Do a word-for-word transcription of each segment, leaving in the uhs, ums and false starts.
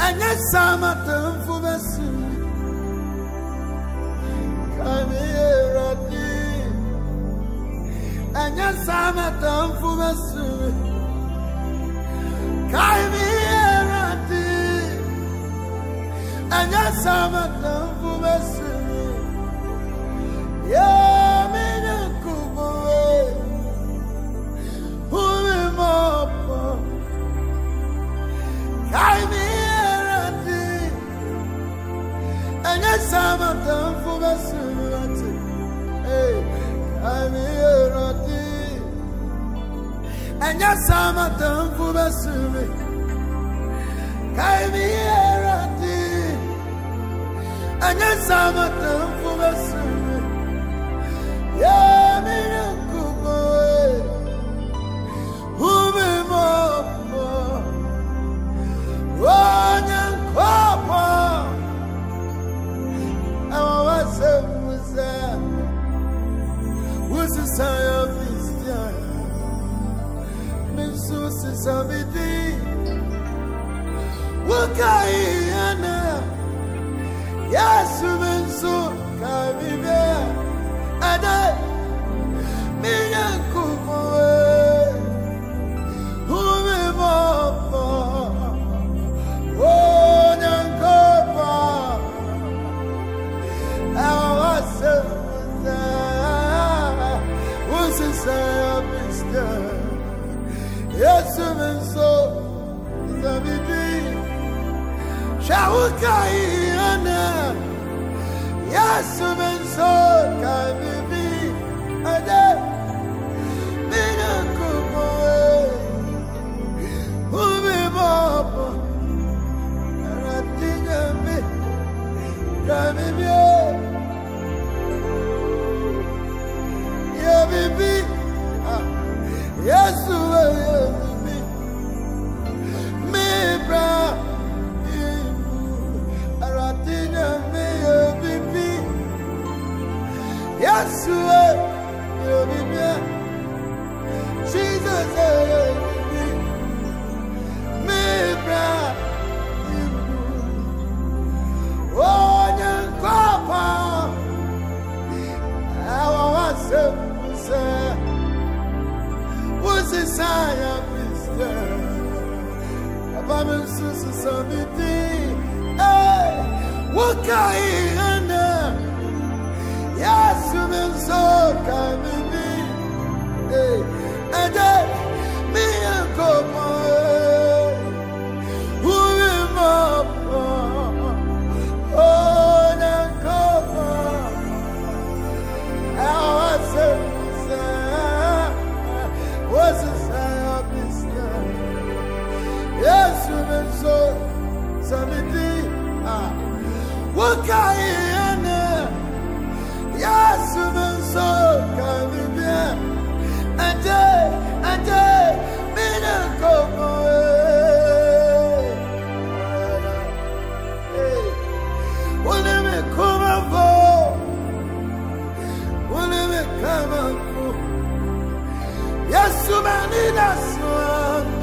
and yes, I'm at the Fumasu. Come here, and yes, I'm at the Fumasu. Come here, and yes, I'm at the Fumasu. Yeah, me no kubo, who me mopo. Come here, and yes, I'm at the Fumasu. Hey, come here, and yes, I'm at the Fumasu. Come here, and yes, I'm at the Fumasu. Yeah, me no kubo, who me mopo, oh, nyan kopo. I was a wizard, was a scientist, Minsus is a bidi, Wakayana, yes, Minsu, Kamibe. Ada mina kumo hume mopo oh nyankopa awase wuse saya mister yesu menso zabidi shawukai ana yesu menso kai Ada mina kumo umi mopo aratinga me kami bia ya bibi Yesu ya bibi me bra aratinga me ya bibi Yesu Jesus, me bra, oh, young papa, I was say, was a sign of Mister Abaman Susan Samiti, eh, what kind of yes, women so kind of me. And then me and Copa, who am up? Oh, and Copa, I was was a sign of Mister Yes, women so Samiti, ah, what kind of yes, women so kind of and day, and day, me no come away. Will me come and go? Will me come and go? Yes, so many that's one.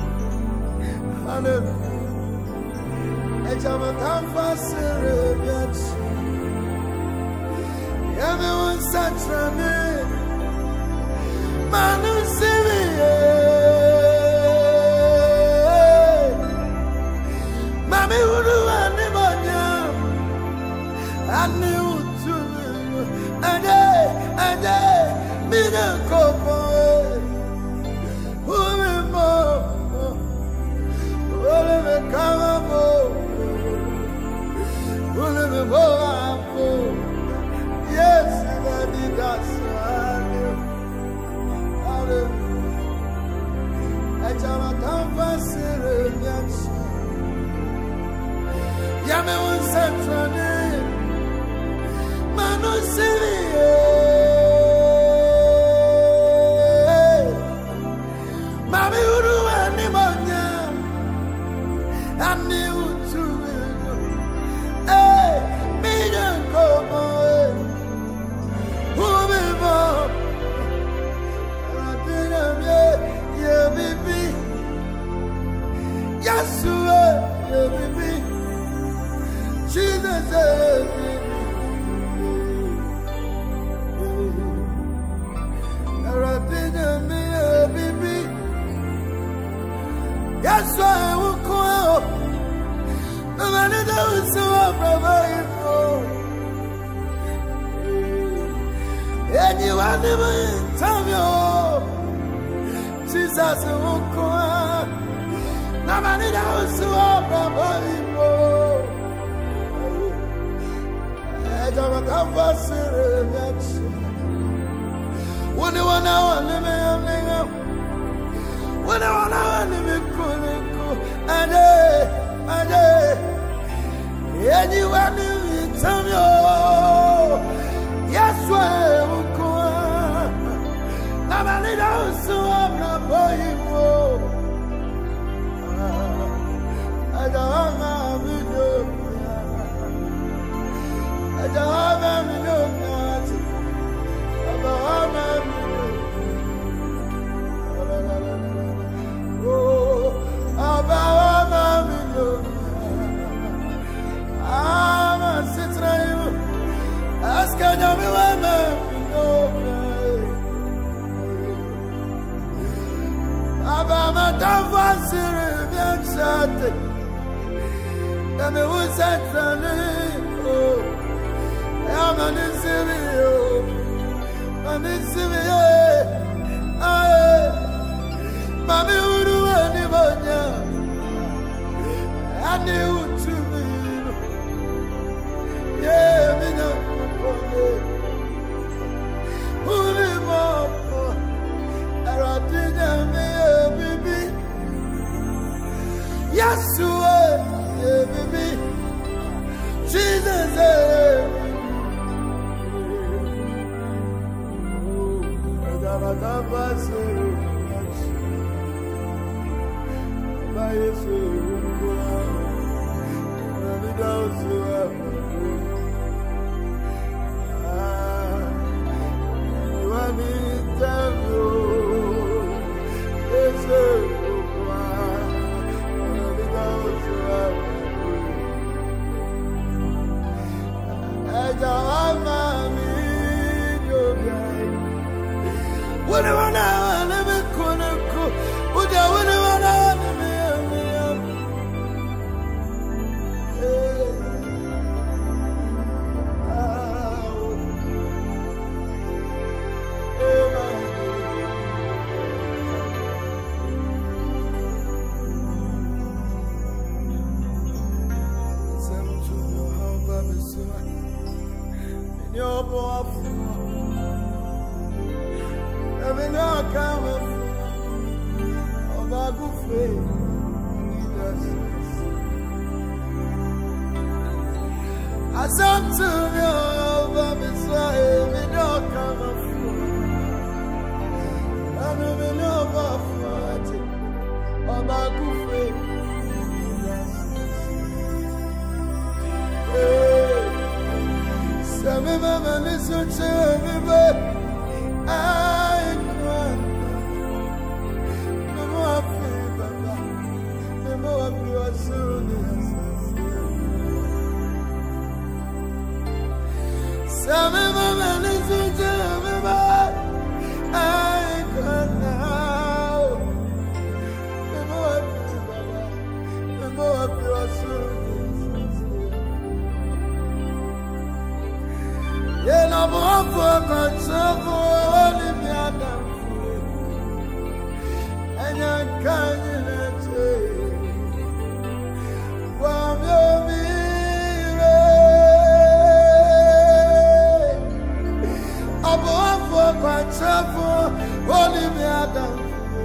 Hallelujah. And I'm a canvasser, yes. Everyone such a name. Manu Siviye Mami Uru Animonya Ani Utu Ade Ade Mina Kopo Umi Mo Ule Me Kamamo Ule Me Boapo Yes, Ivadi Dasani Ejama canvasser, yes. Yame one centrane, Manu Siviye, Mami Uru Animonya, Ani Utu, eh, Mina Komo, Umi Mo. Yes, yeah, baby. Jesus, yeah, baby. Yes, I will call. The man is also a brother. And you are never tell me, Jesus will call. The man is also a brother. I don't have a serious. When you want to live in when I want to live in Kuliku, and and and you want to tell me, yes, well, I'm a little so I'm not boy. I don't have a window. I don't have a window. Yes, you are, yeah, baby. Jesus, yeah. I got a compass, by your soul, and it also you are me, tell you, yes, when I want to live in Kuliku, would I want to live in your boy. I know come of a good faith. I said to me, over Messiah, we don't come of and we know about of a good faith. Some of them listen to me, but I some of them listen to me, but I can't now. The more the more pure soon. Yeah, no more for control for only me and and I can't change. From your Travel, only me Adam.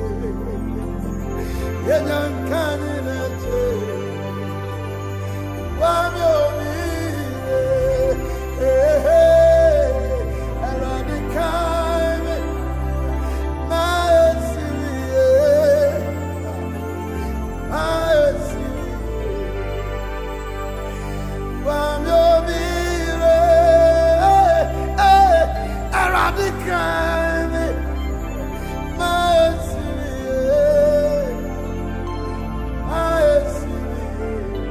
Yeah, young candidate. Why me? I run the kind, my city, my city. Why me? I run the kind. I see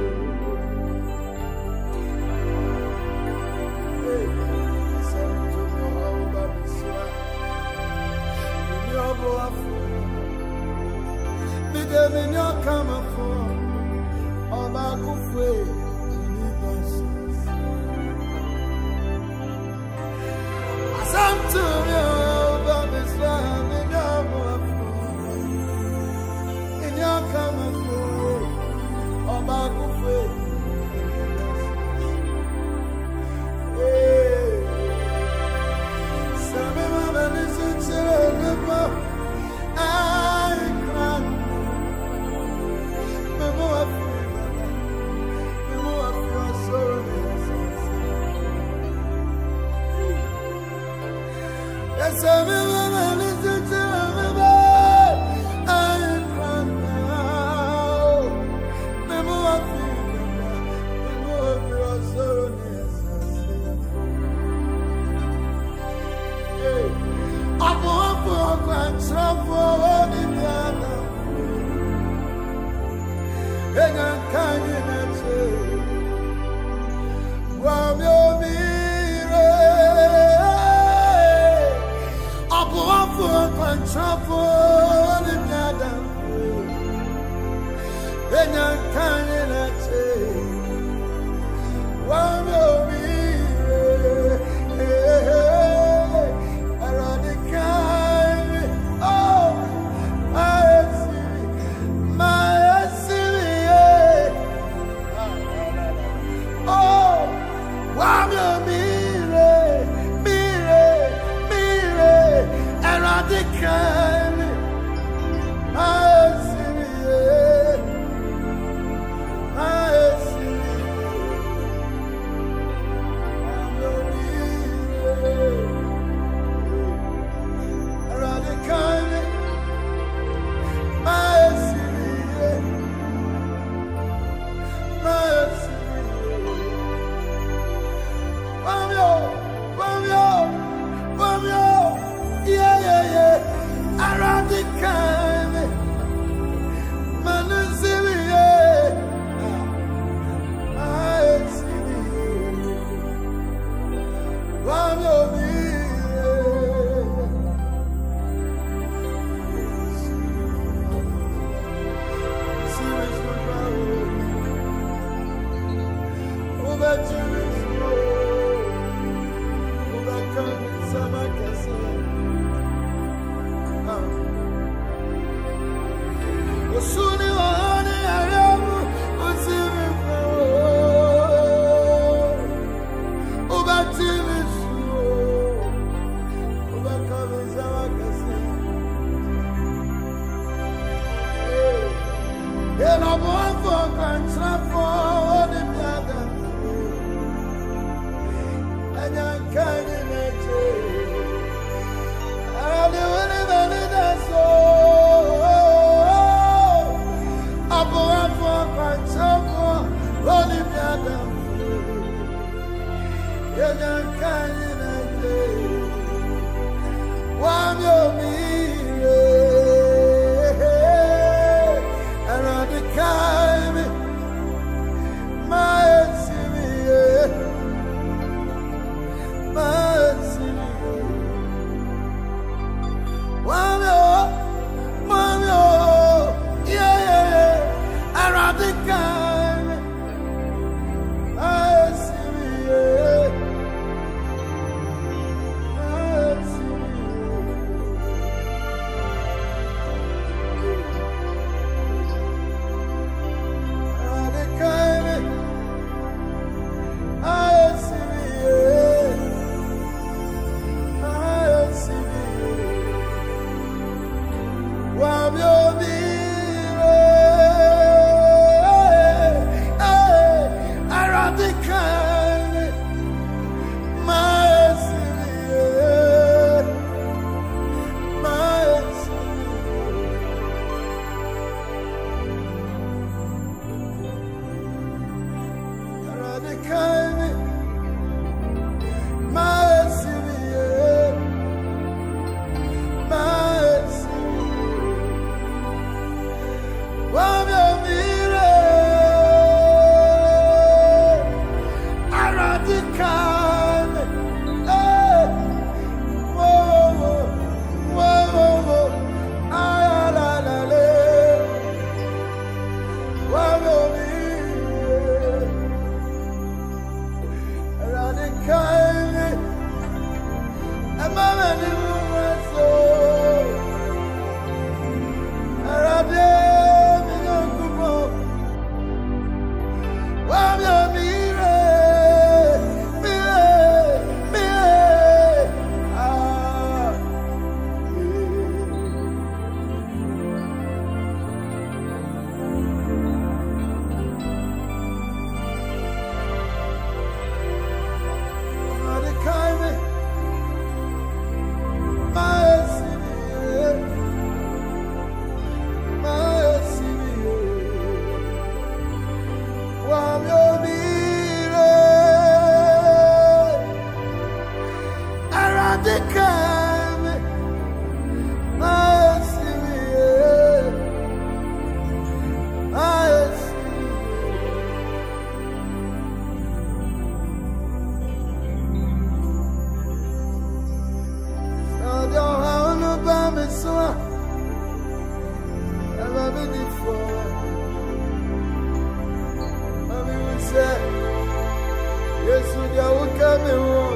me walk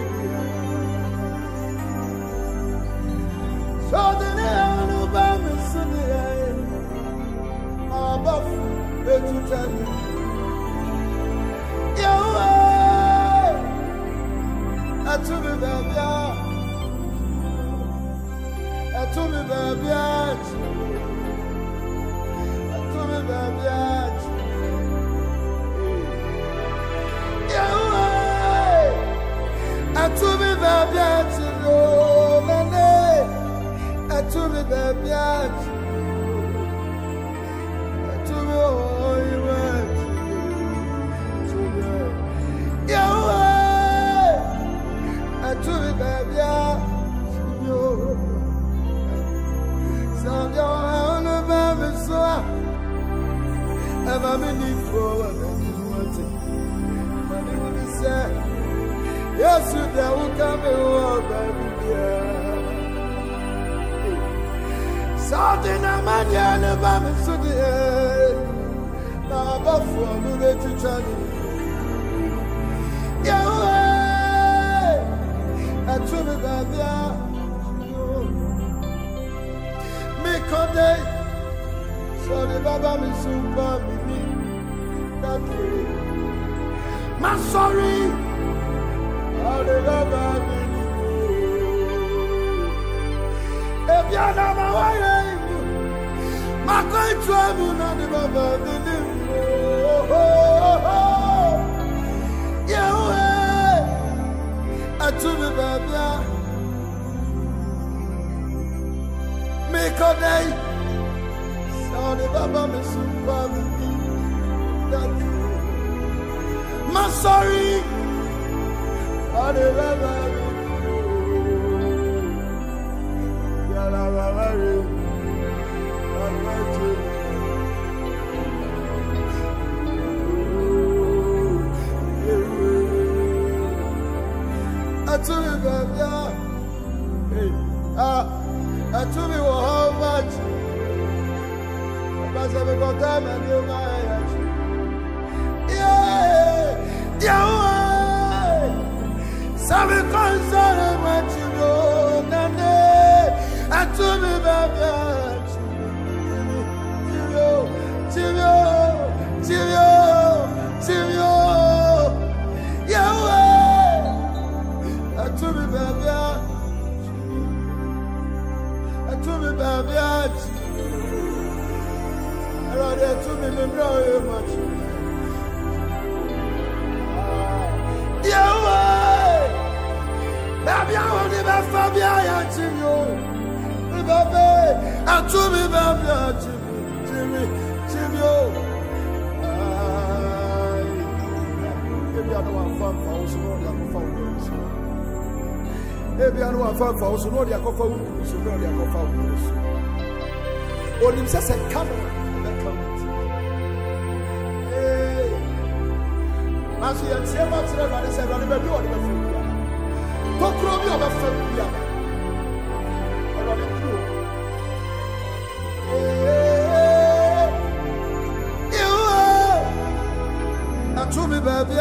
so the name of me Sunday above the to tell you I to me baby I to me baby I to me baby I to me baby I to me baby I to me oh you want I to me baby so you on the baby so I'm a mini for what say yes you will come over baby something a man ya never me so the na above for no let you try yeah I to me baby me come so the baba me super me that my sorry all the baba me if you know my way my going to me not the baba me oh yeah I to me baby make a day so the baba me super me that my sorry all the baba me yeah la la la I to me baby hey ah I to me how much because I got time and you my yeah yeah some concern what you know nane I to me baby Chimio Chimio Chimio yeah I to me baby I to me baby I rather to me me know you much yeah baby I want to be Fabia ya Chimio baby I to me baby Chimio Chimio Maybe I don't want fun for us, no, they are found. Maybe I don't want fun for us, no, they are found. No, they are found. Only says a camera, the camera. Hey, as you have seen what's the matter, said, "I never knew what the food." Don't grow me over food. I don't know. You to me, baby.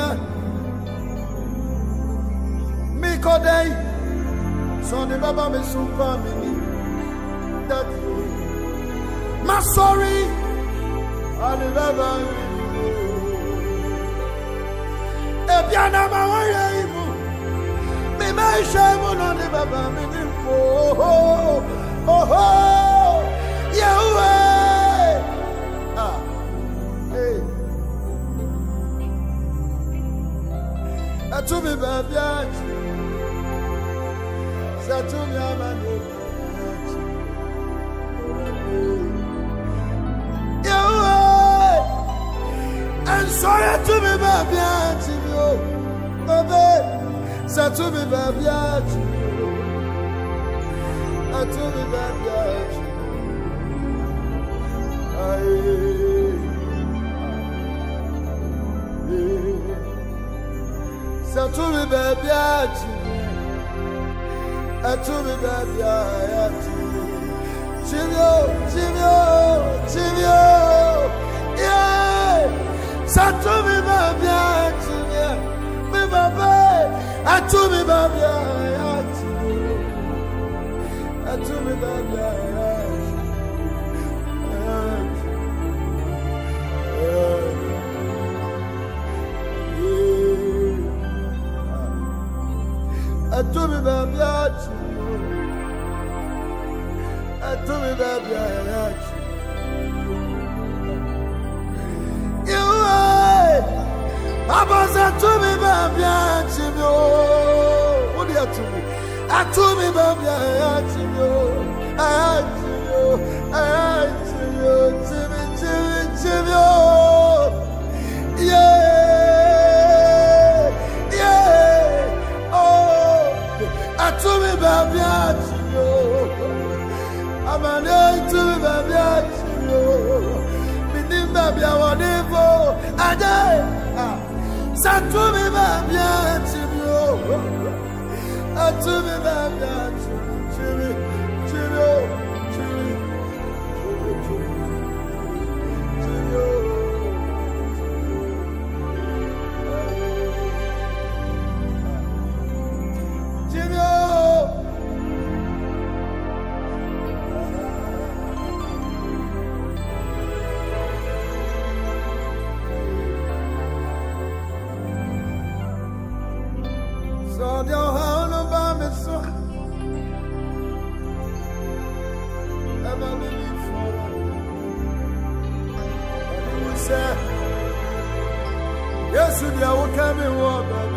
Me call day. So the baba me super me. That my sorry. I the baba. If you know my way, me may shame on the baba me. Oh oh oh yeah. Ah hey. To me, baby, say to me, I'm a and sorry to me, baby, baby, say to me, baby, to me, baby, so to me baby, I to me baby, Chimio, Chimio, Chimio, yeah. So to me baby, Chimio, me baby, Atumi babia, atumi babia, atumi babia, atumi babia. You are, Papa said to me, babia, chimio. What do you have to me? Atumi babia, chimio, chimio, chimio, chimio, chimio, chimio. Yeah, yeah, oh, atumi babia, chimio. I'm an atumi babia, chimio. Minim babia, whatever. Ade, satumi babia, chimio. Atumi babia, chimio, chimio, chimio, chimio, chimio. So your hand about me, so ever before. And he will say, yes, you will come in war, baby.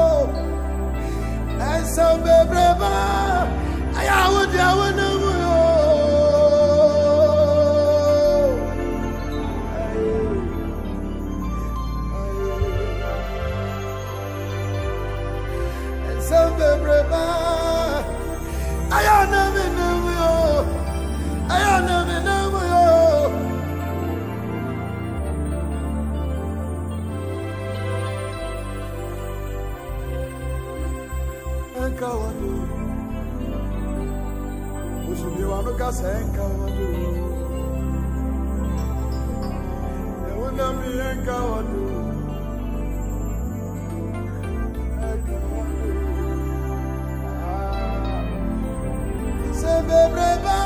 I enkawadu. Usumi wanuka senkawadu. Ewuna mi enkawadu. Enkawadu. Ah. Sebebreba.